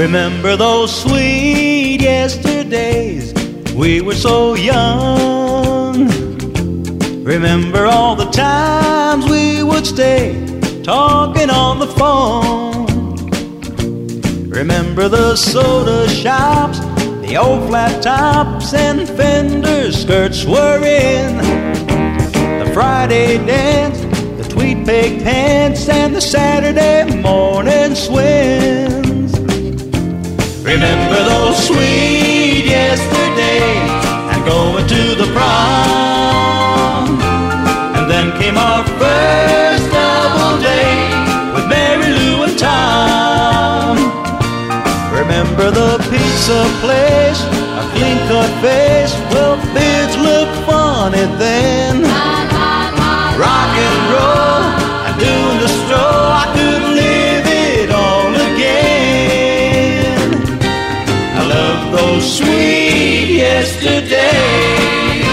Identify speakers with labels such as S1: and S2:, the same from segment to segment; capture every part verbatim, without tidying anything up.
S1: Remember those sweet yesterdays, we were so young. Remember all the times we would stay talking on the phone. Remember the soda shops, the old flat tops and fender skirts were in. The Friday dance, the tweed pig pants and the Saturday morning swims. Remember those sweet yesterdays and going to the prom. And then came our first double date with Mary Lou and Tom. Remember the pizza place, a clean cut face, well, beards look funny then. Rock and roll and doing the stroll, I could live it all again. I love those sweet yesterdays.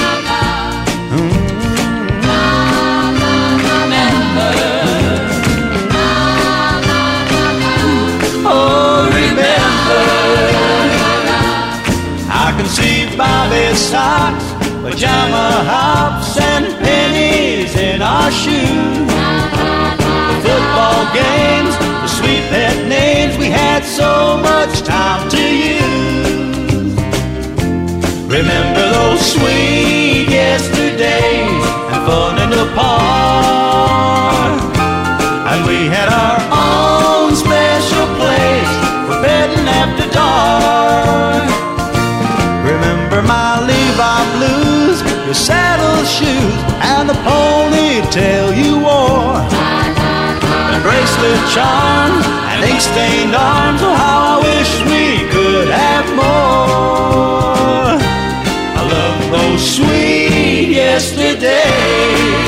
S1: Remember, oh remember, I can see Bobby socks, pajama hops and pennies in our shoes. The football games, the sweet pet names, we had so much time to use. Remember those sweet yesterdays and fun in the park. And we had our own special place for bedding after dark. Remember my Levi blues, your saddle shoes, and the ponytail you wore. The bracelet charms and ink-stained arms, oh how I wish we could have more. I love those sweet yesterdays.